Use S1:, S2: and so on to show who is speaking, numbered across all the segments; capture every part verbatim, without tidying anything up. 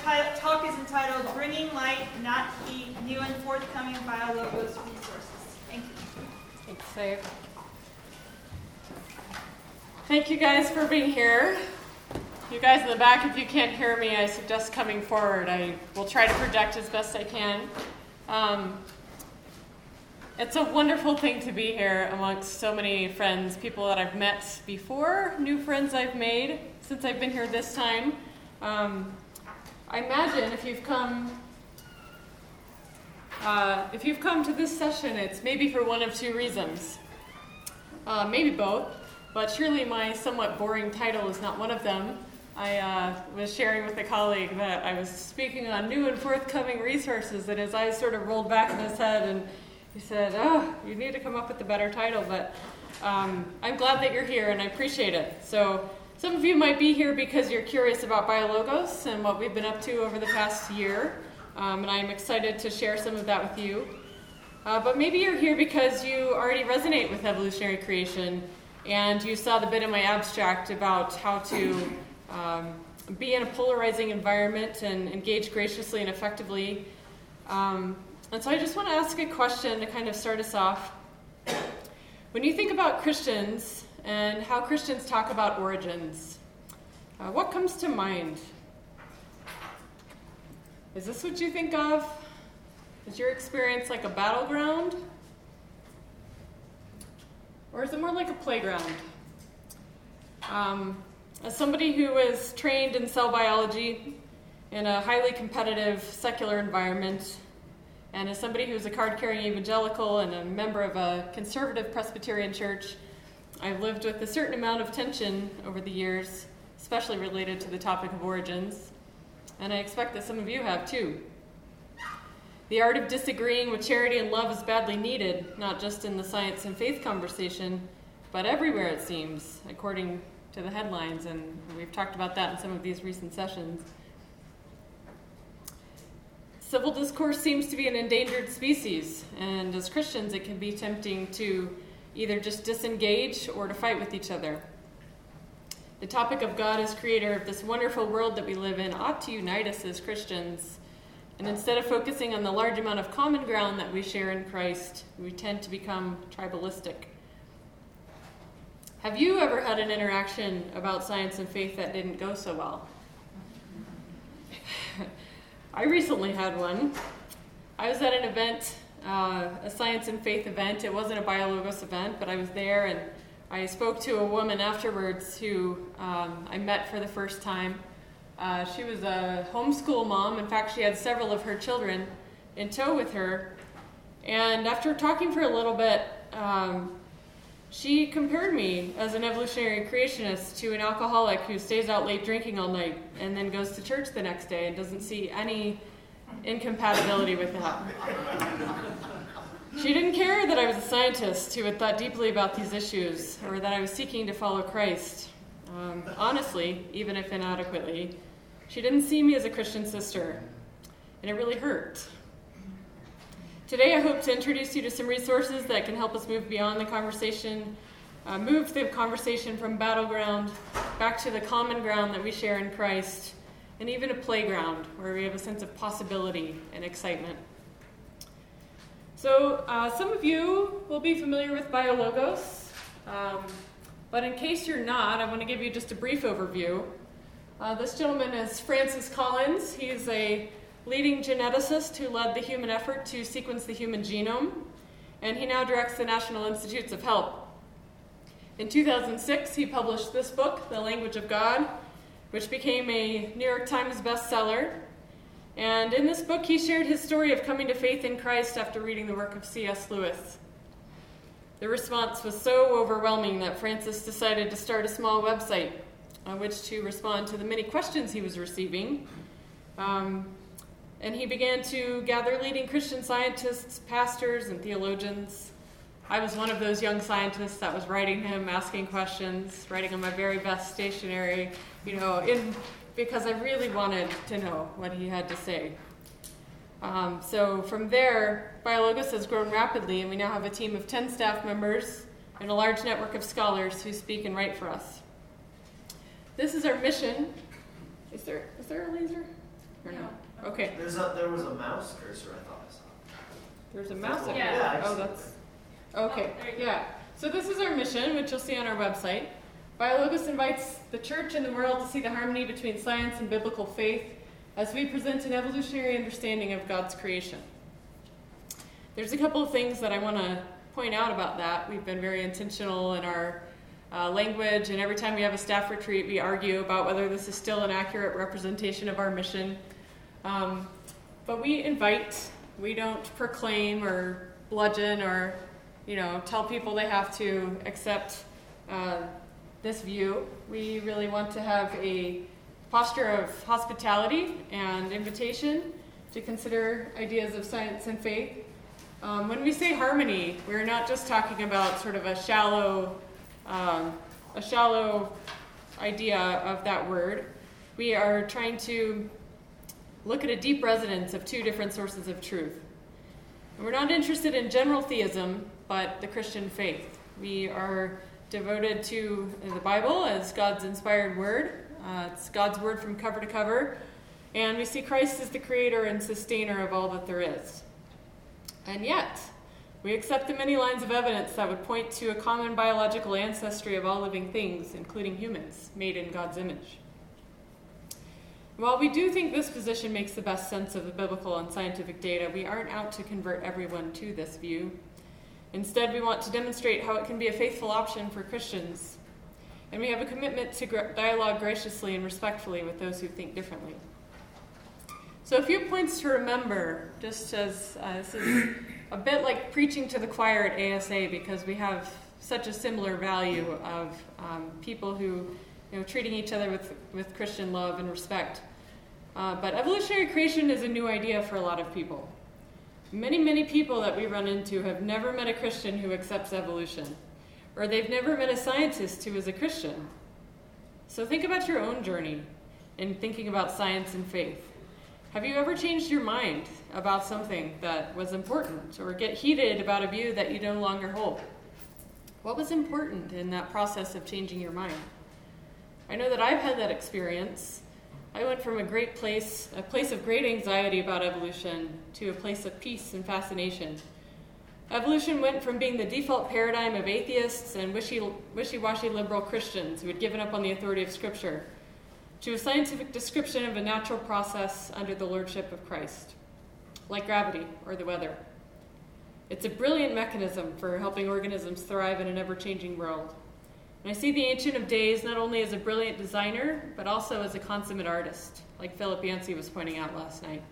S1: ti- talk is entitled Bringing Light, Not Heat, New and Forthcoming BioLogos Resources. Thank you.
S2: Thanks, Dave. Thank you guys for being here. You guys in the back, if you can't hear me, I suggest coming forward. I will try to project as best I can. Um, it's a wonderful thing to be here amongst so many friends, people that I've met before, new friends I've made since I've been here this time. Um, I imagine if you've come uh, if you've come to this session, it's maybe for one of two reasons. Uh, maybe both, but surely my somewhat boring title is not one of them. I uh, was sharing with a colleague that I was speaking on new and forthcoming resources, and his eyes sort of rolled back in his head, and he said, oh, you need to come up with a better title, but um, I'm glad that you're here, and I appreciate it. So some of you might be here because you're curious about BioLogos and what we've been up to over the past year, um, and I'm excited to share some of that with you. Uh, but maybe you're here because you already resonate with evolutionary creation, and you saw the bit in my abstract about how to Um, be in a polarizing environment and engage graciously and effectively. Um, and so I just want to ask a question to kind of start us off. When you think about Christians and how Christians talk about origins, uh, what comes to mind? Is this what you think of? Is your experience like a battleground? Or is it more like a playground? Um, As somebody who was trained in cell biology in a highly competitive secular environment, and as somebody who was a card-carrying evangelical and a member of a conservative Presbyterian church, I've lived with a certain amount of tension over the years, especially related to the topic of origins, and I expect that some of you have too. The art of disagreeing with charity and love is badly needed, not just in the science and faith conversation, but everywhere it seems, according to the headlines, and we've talked about that in some of these recent sessions. Civil discourse seems to be an endangered species, and as Christians it can be tempting to either just disengage or to fight with each other. The topic of God as creator of this wonderful world that we live in ought to unite us as Christians, and instead of focusing on the large amount of common ground that we share in Christ, we tend to become tribalistic. Have you ever had an interaction about science and faith that didn't go so well? I recently had one. I was at an event, uh, a science and faith event. It wasn't a BioLogos event, but I was there, and I spoke to a woman afterwards who um, I met for the first time. Uh, she was a homeschool mom. In fact, she had several of her children in tow with her. And after talking for a little bit, um, she compared me as an evolutionary creationist to an alcoholic who stays out late drinking all night and then goes to church the next day and doesn't see any incompatibility with that. She didn't care that I was a scientist who had thought deeply about these issues or that I was seeking to follow Christ. Um, honestly, even if inadequately, she didn't see me as a Christian sister, and it really hurt. Today I hope to introduce you to some resources that can help us move beyond the conversation, uh, move the conversation from battleground back to the common ground that we share in Christ, and even a playground where we have a sense of possibility and excitement. So uh, some of you will be familiar with BioLogos, um, but in case you're not, I want to give you just a brief overview. Uh, this gentleman is Francis Collins. He is a leading geneticist who led the human effort to sequence the human genome, and he now directs the National Institutes of Health. In two thousand six, he published this book, The Language of God, which became a New York Times bestseller. And in this book, he shared his story of coming to faith in Christ after reading the work of C S Lewis. The response was so overwhelming that Francis decided to start a small website on which to respond to the many questions he was receiving. Um, And he began to gather leading Christian scientists, pastors, and theologians. I was one of those young scientists that was writing him, asking questions, writing on my very best stationery, you know, in, because I really wanted to know what he had to say. Um, so from there, BioLogos has grown rapidly, and we now have a team of ten staff members and a large network of scholars who speak and write for us. This is our mission. Is there, is there a laser? Or no?
S1: No.
S2: Okay.
S3: There's a, there was a mouse cursor I thought I saw.
S2: There's a mouse.
S1: Yeah.
S3: Yeah, I
S2: Oh,
S3: see
S2: that's
S3: it.
S2: okay.
S1: Oh, there you go.
S2: Yeah. So this is our mission, which you'll see on our website. BioLogos invites the church and the world to see the harmony between science and biblical faith as we present an evolutionary understanding of God's creation. There's a couple of things that I want to point out about that. We've been very intentional in our uh, language, and every time we have a staff retreat, we argue about whether this is still an accurate representation of our mission. Um, but we invite, we don't proclaim or bludgeon or, you know, tell people they have to accept uh, this view. We really want to have a posture of hospitality and invitation to consider ideas of science and faith. Um, when we say harmony, we're not just talking about sort of a shallow, um, a shallow idea of that word. We are trying to look at a deep resonance of two different sources of truth. And we're not interested in general theism, but the Christian faith. We are devoted to the Bible as God's inspired word. Uh, it's God's word from cover to cover. And we see Christ as the creator and sustainer of all that there is. And yet, we accept the many lines of evidence that would point to a common biological ancestry of all living things, including humans, made in God's image. While we do think this position makes the best sense of the biblical and scientific data, we aren't out to convert everyone to this view. Instead, we want to demonstrate how it can be a faithful option for Christians. And we have a commitment to dialogue graciously and respectfully with those who think differently. So a few points to remember, just as uh, this is a bit like preaching to the choir at A S A, because we have such a similar value of um, people who, you know, treating each other with, with Christian love and respect. Uh, but evolutionary creation is a new idea for a lot of people. Many, many people that we run into have never met a Christian who accepts evolution, or they've never met a scientist who is a Christian. So think about your own journey in thinking about science and faith. Have you ever changed your mind about something that was important, or get heated about a view that you no longer hold? What was important in that process of changing your mind? I know that I've had that experience. I went from a great place, a place of great anxiety about evolution, to a place of peace and fascination. Evolution went from being the default paradigm of atheists and wishy, wishy-washy liberal Christians who had given up on the authority of Scripture, to a scientific description of a natural process under the lordship of Christ, like gravity or the weather. It's a brilliant mechanism for helping organisms thrive in an ever-changing world. And I see the Ancient of Days not only as a brilliant designer, but also as a consummate artist, like Philip Yancey was pointing out last night.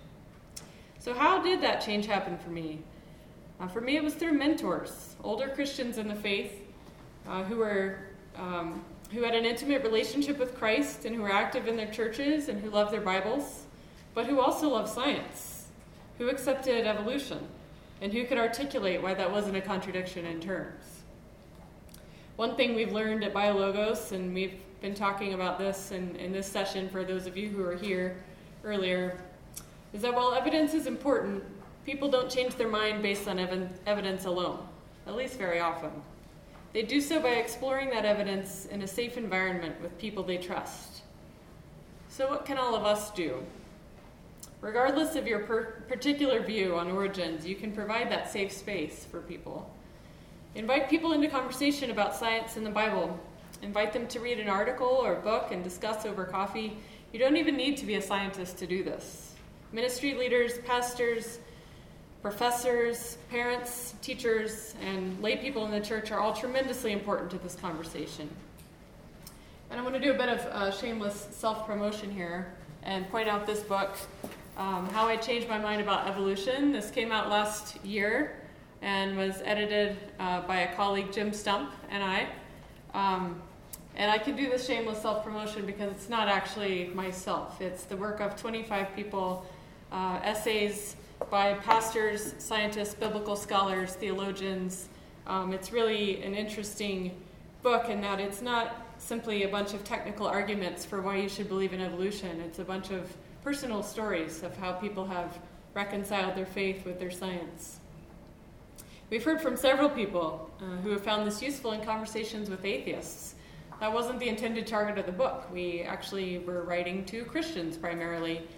S2: So how did that change happen for me? Uh, for me, it was through mentors, older Christians in the faith, uh, who were um, who had an intimate relationship with Christ and who were active in their churches and who loved their Bibles, but who also loved science, who accepted evolution, and who could articulate why that wasn't a contradiction in terms. One thing we've learned at BioLogos, and we've been talking about this in, in this session for those of you who were here earlier, is that while evidence is important, people don't change their mind based on ev- evidence alone, at least very often. They do so by exploring that evidence in a safe environment with people they trust. So what can all of us do? Regardless of your per- particular view on origins, you can provide that safe space for people. Invite people into conversation about science and the Bible. Invite them to read an article or a book and discuss over coffee. You don't even need to be a scientist to do this. Ministry leaders, pastors, professors, parents, teachers, and lay people in the church are all tremendously important to this conversation. And I'm going to do a bit of uh, shameless self-promotion here and point out this book, um, How I Changed My Mind About Evolution. This came out last year and was edited uh, by a colleague, Jim Stump, and I. Um, and I can do this shameless self-promotion because it's not actually myself. It's the work of twenty-five people, uh, essays by pastors, scientists, biblical scholars, theologians. Um, it's really an interesting book in that it's not simply a bunch of technical arguments for why you should believe in evolution. It's a bunch of personal stories of how people have reconciled their faith with their science. We've heard from several people uh, who have found this useful in conversations with atheists. That wasn't the intended target of the book. We actually were writing to Christians primarily,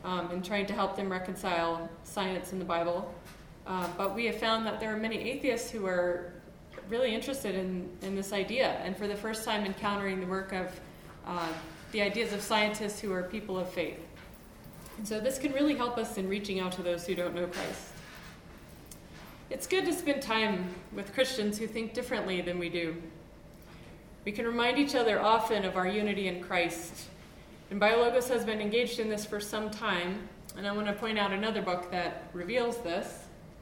S2: um, in trying to help them reconcile science and the Bible. Uh, but we have found that there are many atheists who are really interested in, in this idea, and for the first time encountering the work of uh, the ideas of scientists who are people of faith. And so this can really help us in reaching out to those who don't know Christ. It's good to spend time with Christians who think differently than we do. We can remind each other often of our unity in Christ. And BioLogos has been engaged in this for some time, and I want to point out another book that reveals this.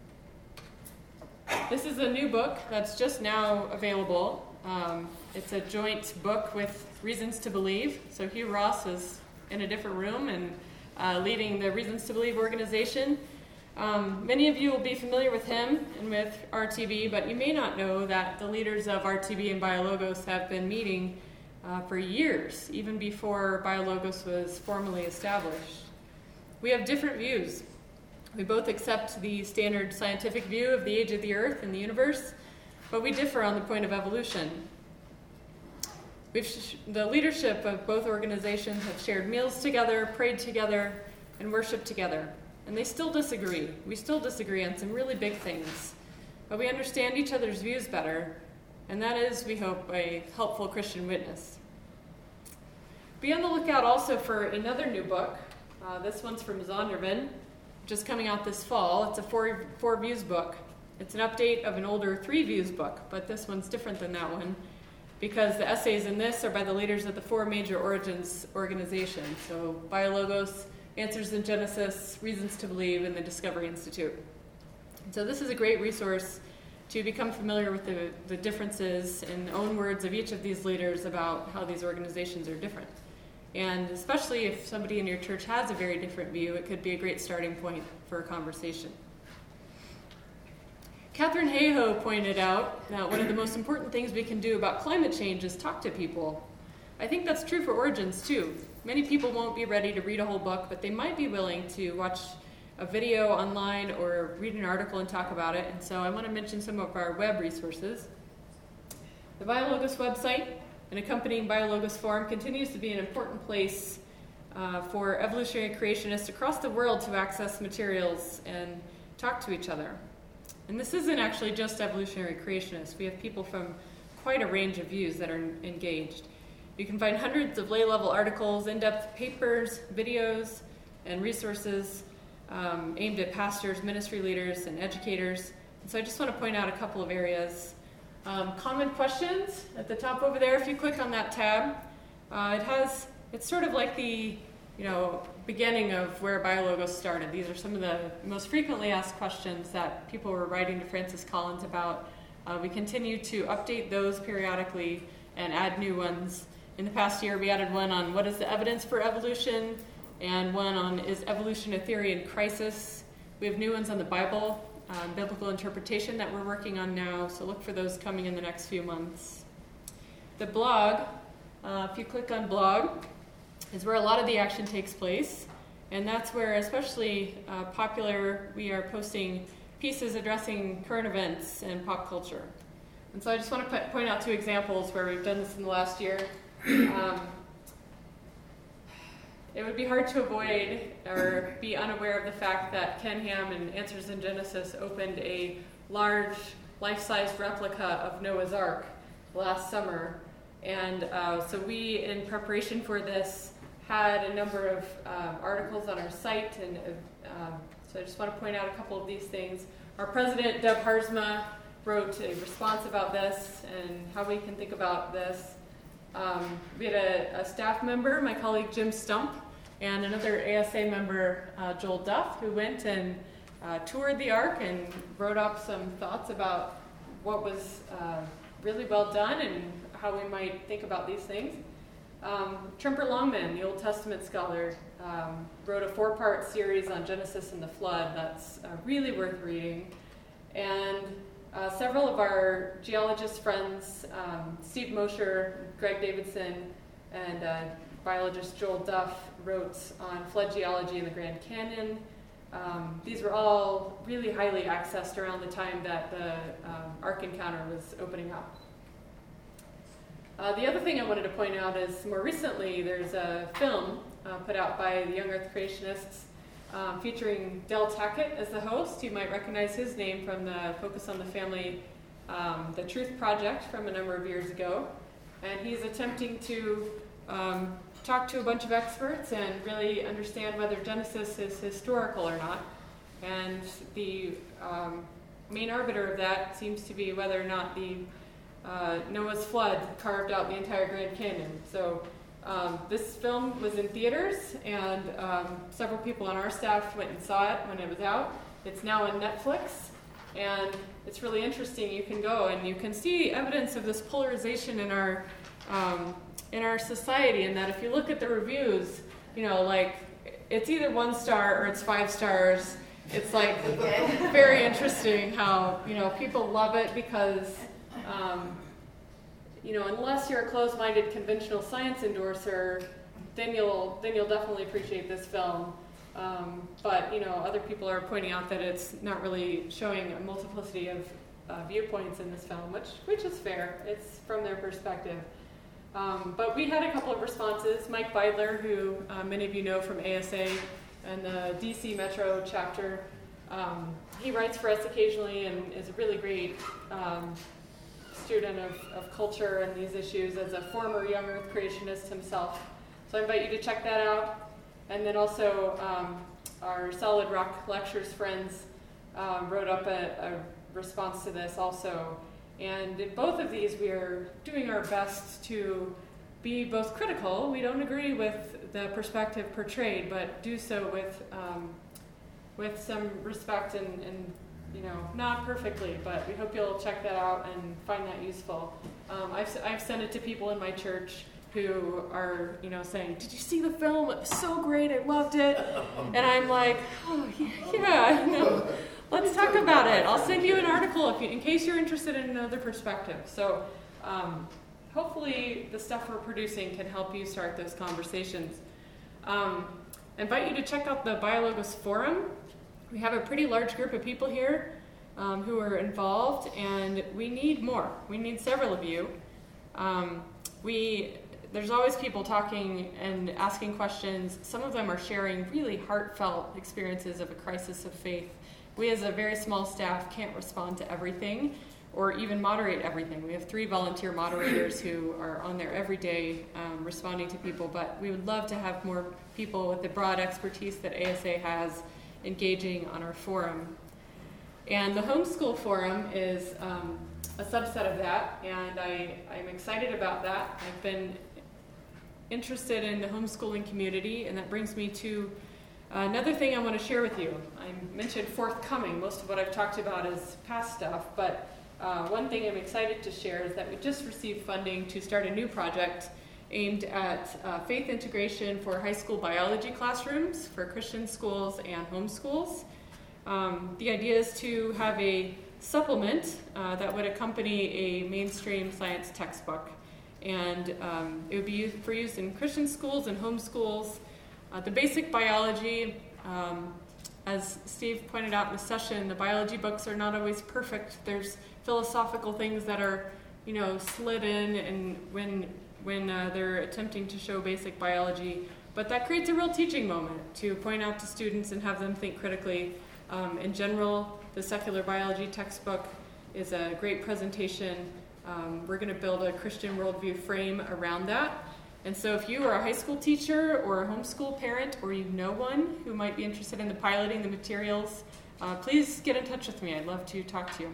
S2: This is a new book that's just now available. Um, it's a joint book with Reasons to Believe. So Hugh Ross is in a different room and uh, leading the Reasons to Believe organization. Um, many of you will be familiar with him and with R T B, but you may not know that the leaders of R T B and BioLogos have been meeting uh, for years, even before BioLogos was formally established. We have different views. We both accept the standard scientific view of the age of the Earth and the universe, but we differ on the point of evolution. We've sh- the leadership of both organizations have shared meals together, prayed together, and worshiped together. And they still disagree. We still disagree on some really big things. But we understand each other's views better, and that is, we hope, a helpful Christian witness. Be on the lookout also for another new book. Uh, this one's from Zondervan, just coming out this fall. It's a four, four views book. It's an update of an older three views book, but this one's different than that one because the essays in this are by the leaders of the four major origins organizations. So BioLogos, Answers in Genesis, Reasons to Believe, and the Discovery Institute. So this is a great resource to become familiar with the, the differences in the own words of each of these leaders about how these organizations are different. And especially if somebody in your church has a very different view, it could be a great starting point for a conversation. Catherine Hayhoe pointed out that one of the most important things we can do about climate change is talk to people. I think that's true for Origins too. Many people won't be ready to read a whole book, but they might be willing to watch a video online or read an article and talk about it. And so I want to mention some of our web resources. The BioLogos website, an accompanying BioLogos forum, continues to be an important place uh, for evolutionary creationists across the world to access materials and talk to each other. And this isn't actually just evolutionary creationists. We have people from quite a range of views that are engaged. You can find hundreds of lay-level articles, in-depth papers, videos, and resources um, aimed at pastors, ministry leaders, and educators. And so I just want to point out a couple of areas. Um, common questions at the top over there. If you click on that tab, uh, it has, it's sort of like the, you know, beginning of where BioLogos started. These are some of the most frequently asked questions that people were writing to Francis Collins about. Uh, we continue to update those periodically and add new ones. In the past year, we added one on what is the evidence for evolution, and one on is evolution a theory in crisis. We have new ones on the Bible, um, biblical interpretation that we're working on now, so look for those coming in the next few months. The blog, uh, if you click on blog, is where a lot of the action takes place, and that's where especially uh, popular we are posting pieces addressing current events and pop culture. And so I just want to point out two examples where we've done this in the last year. Um, it would be hard to avoid or be unaware of the fact that Ken Ham and Answers in Genesis opened a large life-size replica of Noah's Ark last summer. And uh, so we, in preparation for this, had a number of um, articles on our site. And um, so I just want to point out a couple of these things. Our president, Deb Harzma, wrote a response about this and how we can think about this. Um, we had a, a staff member, my colleague Jim Stump, and another A S A member, uh, Joel Duff, who went and uh, toured the Ark and wrote up some thoughts about what was uh, really well done and how we might think about these things. Um, Tremper Longman, the Old Testament scholar, um, wrote a four-part series on Genesis and the Flood that's uh, really worth reading. And uh, several of our geologist friends, um, Steve Mosher, Greg Davidson, and uh, biologist Joel Duff, wrote on flood geology in the Grand Canyon. Um, these were all really highly accessed around the time that the um, Ark Encounter was opening up. Uh, the other thing I wanted to point out is more recently there's a film uh, put out by the Young Earth Creationists um, featuring Del Tackett as the host. You might recognize his name from the Focus on the Family, um, the Truth Project from a number of years ago. And he's attempting to um, talk to a bunch of experts and really understand whether Genesis is historical or not. And the um, main arbiter of that seems to be whether or not the uh, Noah's flood carved out the entire Grand Canyon. So um, this film was in theaters, and um, several people on our staff went and saw it when it was out. It's now on Netflix, and it's really interesting. You can go and you can see evidence of this polarization in our um, in our society, in that if you look at the reviews, you know, like, it's either one star or it's five stars. It's like very interesting how, you know, people love it because, um, you know, unless you're a closed-minded conventional science endorser, then you'll then you'll definitely appreciate this film. Um, but you know, other people are pointing out that it's not really showing a multiplicity of uh, viewpoints in this film, which which is fair. It's from their perspective. Um, but we had a couple of responses. Mike Beidler, who uh, many of you know from A S A and the D C Metro chapter, um, he writes for us occasionally and is a really great um, student of, of culture and these issues as a former young earth creationist himself. So I invite you to check that out. And then also um, our Solid Rock Lectures friends um, wrote up a, a response to this also. And in both of these, we are doing our best to be both critical. We don't agree with the perspective portrayed, but do so with um, with some respect and, and, you know, not perfectly. But we hope you'll check that out and find that useful. Um, I've I've sent it to people in my church who are, you know, saying, "Did you see the film? It was so great. I loved it." And I'm like, "Oh yeah, you know." Let's talk about it. I'll send you an article if you, in case you're interested in another perspective. So um, hopefully the stuff we're producing can help you start those conversations. Um, I invite you to check out the BioLogos Forum. We have a pretty large group of people here um, who are involved, and we need more. We need several of you. Um, we There's always people talking and asking questions. Some of them are sharing really heartfelt experiences of a crisis of faith. We as a very small staff can't respond to everything or even moderate everything. We have three volunteer moderators who are on there every day um, responding to people, but we would love to have more people with the broad expertise that A S A has engaging on our forum. And the Homeschool Forum is um, a subset of that, and I, I'm excited about that. I've been interested in the homeschooling community, and that brings me to another thing I want to share with you. I mentioned forthcoming. Most of what I've talked about is past stuff, but uh, one thing I'm excited to share is that we just received funding to start a new project aimed at uh, faith integration for high school biology classrooms for Christian schools and homeschools. Um, the idea is to have a supplement uh, that would accompany a mainstream science textbook, and um, it would be used for use in Christian schools and homeschools. Uh, the basic biology, um, as Steve pointed out in the session, the biology books are not always perfect. There's philosophical things that are, you know, slid in and when when uh, they're attempting to show basic biology. But that creates a real teaching moment to point out to students and have them think critically. Um, in general, the secular biology textbook is a great presentation. Um, we're going to build a Christian worldview frame around that. And so if you are a high school teacher or a homeschool parent, or you know one who might be interested in the piloting the materials, uh, please get in touch with me. I'd love to talk to you.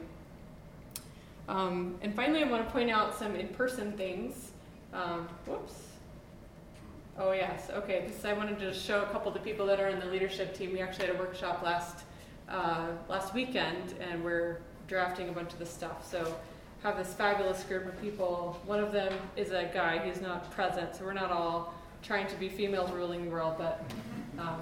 S2: Um, and finally, I want to point out some in-person things. Um, whoops. Oh, yes. Okay. This, I wanted to show a couple of the people that are in the leadership team. We actually had a workshop last uh, last weekend, and we're drafting a bunch of the stuff. So have this fabulous group of people. One of them is a guy. He's not present, so we're not all trying to be females ruling the world, but um,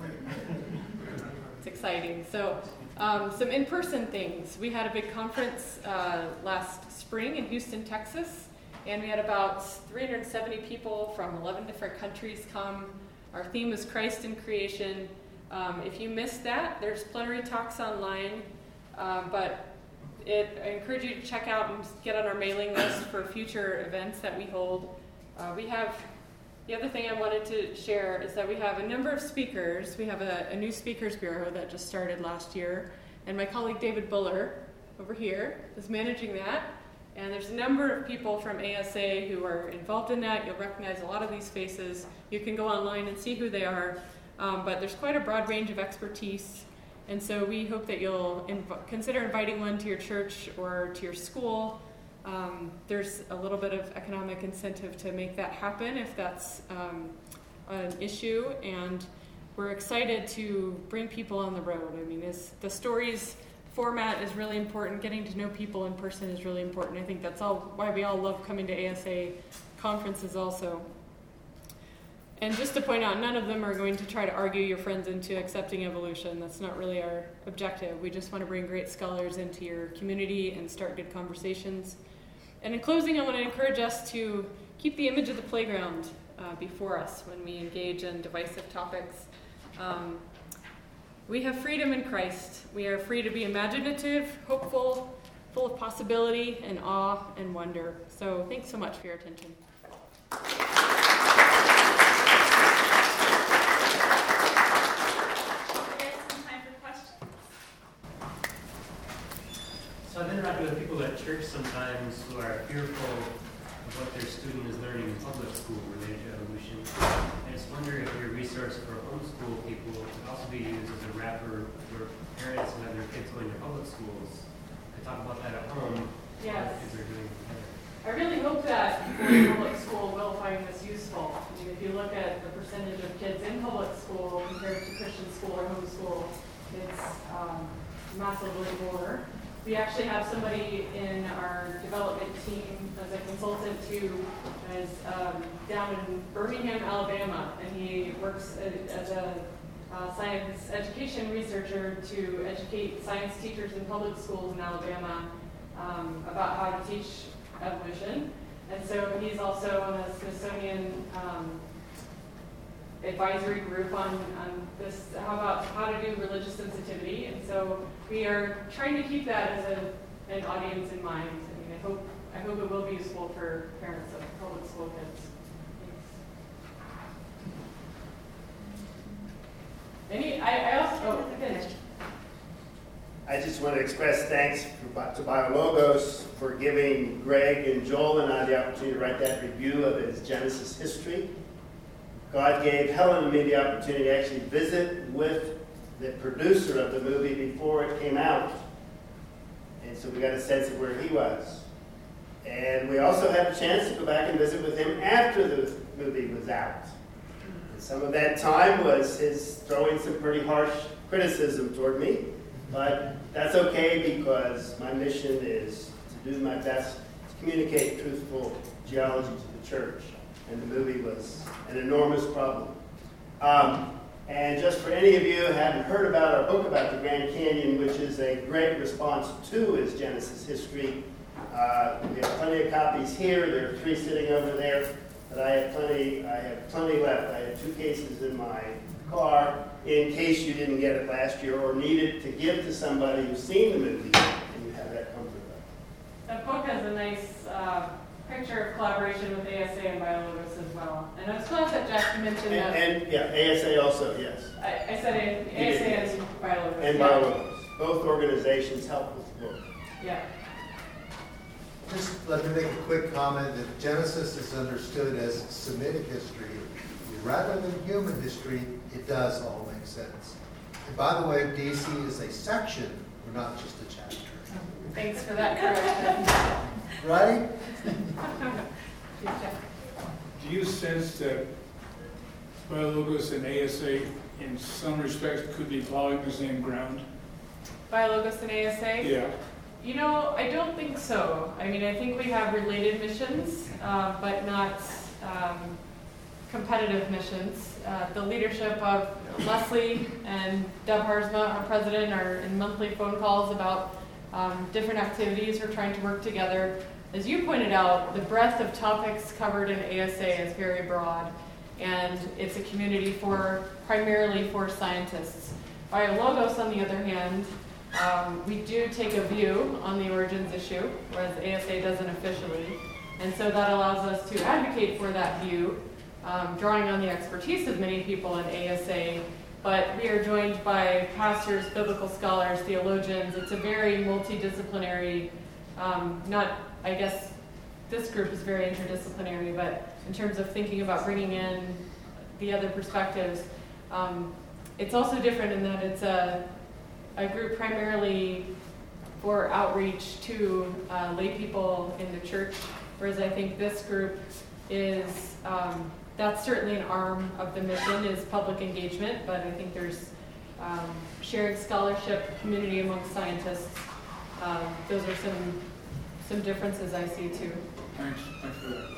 S2: it's exciting. So um, some in-person things. We had a big conference uh, last spring in Houston, Texas, and we had about three hundred seventy people from eleven different countries come. Our theme was Christ in Creation. Um, if you missed that, there's plenary talks online, uh, but It, I encourage you to check out and get on our mailing list for future events that we hold. Uh, we have The other thing I wanted to share is that we have a number of speakers. We have a, a new speakers bureau that just started last year, and my colleague David Buller over here is managing that. And there's a number of people from A S A who are involved in that. You'll recognize a lot of these faces. You can go online and see who they are, um, but there's quite a broad range of expertise. And so we hope that you'll inv- consider inviting one to your church or to your school. Um, there's a little bit of economic incentive to make that happen if that's um, an issue, and we're excited to bring people on the road. I mean, it's, the stories format is really important. Getting to know people in person is really important. I think that's all why we all love coming to A S A conferences also. And just to point out, none of them are going to try to argue your friends into accepting evolution. That's not really our objective. We just want to bring great scholars into your community and start good conversations. And in closing, I want to encourage us to keep the image of the playground uh, before us when we engage in divisive topics. Um, we have freedom in Christ. We are free to be imaginative, hopeful, full of possibility and awe and wonder. So thanks so much for your attention.
S4: So I've interacted with people at church sometimes who are fearful of what their student is learning in public school related to evolution. I just wonder if your resource for homeschool people could also be used as a wrapper for parents who have their kids going to public schools. I talk about that at home.
S2: Yes.
S4: What kids are doing together.
S2: I really hope that people in public school will find this useful. I mean, if you look at the percentage of kids in public school compared to Christian school or homeschool, it's um, massively more. We actually have somebody in our development team as a consultant who is um, down in Birmingham, Alabama, and he works as a uh, science education researcher to educate science teachers in public schools in Alabama um, about how to teach evolution. And so he's also on a Smithsonian um, advisory group on, on this, how about how to do religious sensitivity. And so we are trying to keep that as a, an audience in mind. I mean, I hope, I hope it will be useful for parents of public school kids. Thanks. Any, I, I also, oh, finish.
S5: I just want to express thanks to BioLogos for giving Greg and Joel and I the opportunity to write that review of his Genesis history. God gave Helen and me the opportunity to actually visit with the producer of the movie before it came out. And so we got a sense of where he was. And we also had a chance to go back and visit with him after the movie was out. And some of that time was his throwing some pretty harsh criticism toward me. But that's okay, because my mission is to do my best to communicate truthful geology to the church. And the movie was an enormous problem. Um, and just for any of you who haven't heard about our book about the Grand Canyon, which is a great response to his Genesis history, uh, we have plenty of copies here. There are three sitting over there, but I have plenty. I have plenty left. I have two cases in my car in case you didn't get it last year or need it to give to somebody who's seen the movie, and you have that comfort of it.
S2: That book has a nice uh, picture of collaboration with A S A and BioLogos as well. And I was glad that Jack mentioned
S5: And,
S2: that.
S5: and yeah, A S A also, yes.
S2: I, I said A S A and BioLogos.
S5: And
S2: yeah.
S5: BioLogos. Both organizations help with the book.
S2: Yeah.
S6: Just let me make a quick comment that Genesis is understood as Semitic history. Rather than human history, it does all make sense. And by the way, D C is a section, or not just a chapter.
S2: Thanks for that correction.
S6: Right?
S7: Do you sense that BioLogos and A S A, in some respects, could be plowing the same ground?
S2: BioLogos and A S A?
S7: Yeah.
S2: You know, I don't think so. I mean, I think we have related missions, uh, but not um, competitive missions. Uh, the leadership of Leslie and Deb Harzma, our president, are in monthly phone calls about um, different activities we're trying to work together. As you pointed out, the breadth of topics covered in A S A is very broad, and it's a community for primarily for scientists. BioLogos, on the other hand, um, we do take a view on the origins issue, whereas A S A doesn't officially, and so that allows us to advocate for that view. um, drawing on the expertise of many people in A S A, but we are joined by pastors, biblical scholars, theologians. It's a very multidisciplinary, um, not, I guess, this group is very interdisciplinary, but in terms of thinking about bringing in the other perspectives, um, it's also different in that it's a, a group primarily for outreach to uh, lay people in the church, whereas I think this group is, um, that's certainly an arm of the mission is public engagement, but I think there's um, sharing scholarship, community among scientists. Um, those are some some differences I see too.
S7: Thanks, thanks for that.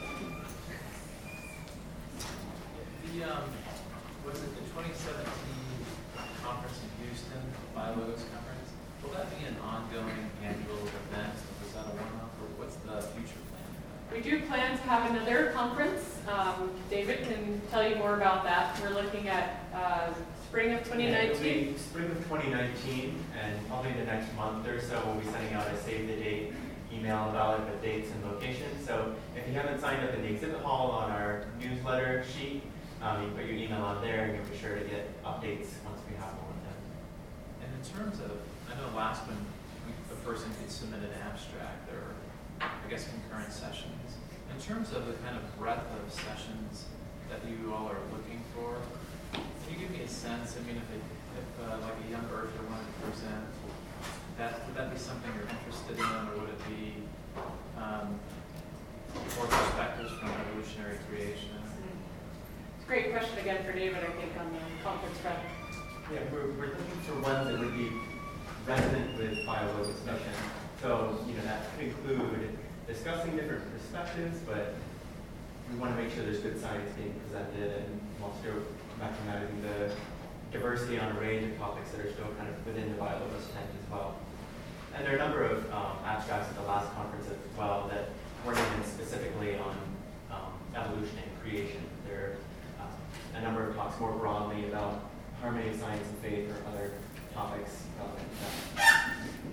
S8: The, um, was it the twenty seventeen conference in Houston, BioLogos conference? Will that be an ongoing annual event? Was that a one-off, or what's the future plan for
S2: We do plan to have another conference. Um, David can tell you more about that. We're looking at uh, spring of twenty
S9: Yeah, it'll
S2: nineteen.
S9: be spring of twenty nineteen, and probably the next month or so, we'll be sending out a save the date email about it with dates and locations. So if you haven't signed up in the exhibit hall on our newsletter sheet, um, you can put your email on there, and you'll be sure to get updates once we have one with them.
S8: that? And in terms of, I know last one, we, a person could submit an abstract, or I guess concurrent sessions. In terms of the kind of breadth of sessions that you all are looking for, can you give me a sense? I mean, if, it, if uh, like a young earther wanted to present, that, would that be something you're interested in, or would it be um, more perspectives from evolutionary creation?
S2: It's a great question again for David, I think, on the conference prep.
S9: Yeah, we're, we're looking for ones that would be resonant with BioLogos mission. So, you know, that could include discussing different perspectives, but we want to make sure there's good science being presented, and while still recognizing the diversity on a range of topics that are still kind of within the BioLogos tent as well. And there are a number of um, abstracts at the last conference as well that weren't even specifically on um, evolution and creation. There are uh, a number of talks more broadly about harmony of science and faith, or other topics relevant to that.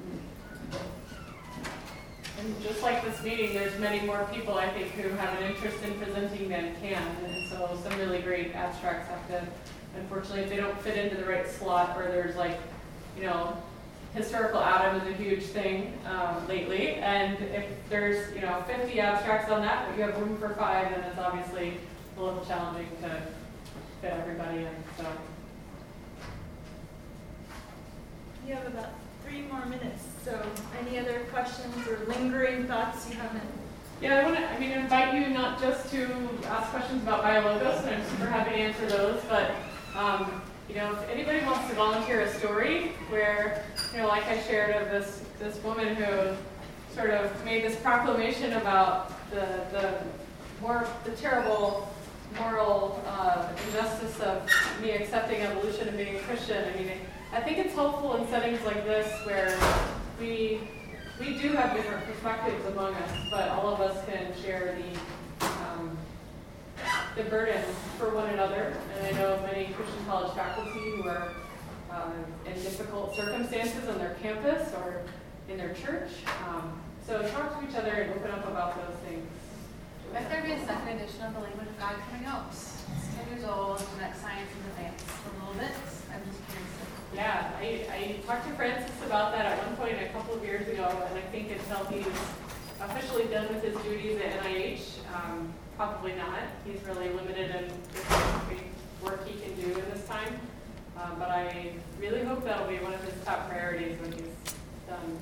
S2: And just like this meeting, there's many more people, I think, who have an interest in presenting than can. And so some really great abstracts have to, unfortunately, if they don't fit into the right slot, or there's like, you know, historical atom is a huge thing um, lately. And if there's, you know, fifty abstracts on that, but you have room for five, then it's obviously a little challenging to fit everybody in. So.
S1: You have about three more minutes, so any other questions or lingering thoughts you haven't?
S2: Yeah, I want to, I mean, invite you not just to ask questions about BioLogos, and I'm super happy to answer those, but, um, you know, if anybody wants to volunteer a story where, you know, like I shared of this, this woman who sort of made this proclamation about the, the more, the terrible moral uh, injustice of me accepting evolution and being a Christian. I mean, I think it's helpful in settings like this where we we do have different perspectives among us, but all of us can share the um, the burden for one another. And I know of many Christian college faculty who are um, in difficult circumstances on their campus or in their church. Um, so talk to each other and open up about those things.
S10: Might there be a second edition of the Language of God coming out? It's ten years old, and that science is advanced a little bit. I'm just curious.
S2: Yeah, I, I talked to Francis about that at one point a couple of years ago, and I think until he's officially done with his duties at N I H, um, probably not. He's really limited in the work he can do in this time. Uh, but I really hope that'll be one of his top priorities when he's done.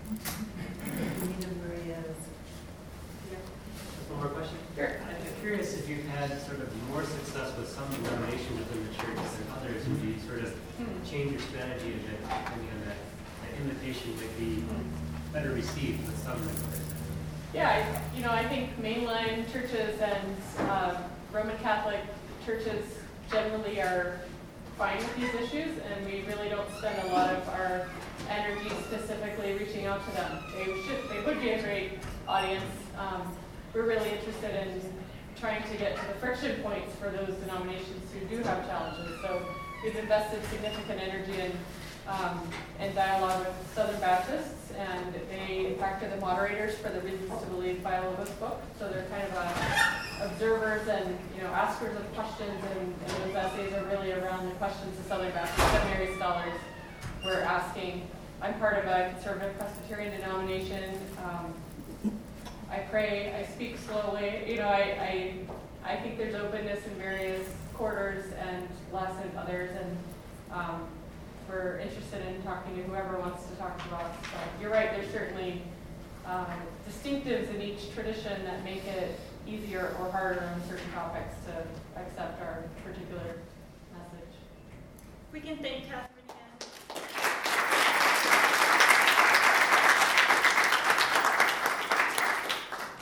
S4: One more question?
S2: Sure.
S4: I'm curious if you've had sort of more success with some denomination within the church than others, and do you sort of change your strategy a bit depending on that, that invitation might be better received with some than others?
S2: Yeah, I, you know, I think mainline churches and um, Roman Catholic churches generally are fine with these issues, and we really don't spend a lot of our energy specifically reaching out to them. They should, they would be a great audience. Um, we're really interested in trying to get to the friction points for those denominations who do have challenges. So we've invested significant energy in, um, in dialogue with Southern Baptists, and they, in fact, are the moderators for the Reasons to Believe BioLogos book. So they're kind of a observers and, you know, askers of questions, and, and those essays are really around the questions the Southern Baptist Seminary scholars were asking. I'm part of a conservative Presbyterian denomination. Um, I pray, I speak slowly. You know, I, I, I think there's openness in various quarters and less in others, and um, we're interested in talking to whoever wants to talk to us. So you're right, there's certainly um, distinctives in each tradition that make it easier or harder on certain topics to accept our particular message.
S1: We can thank Kathleen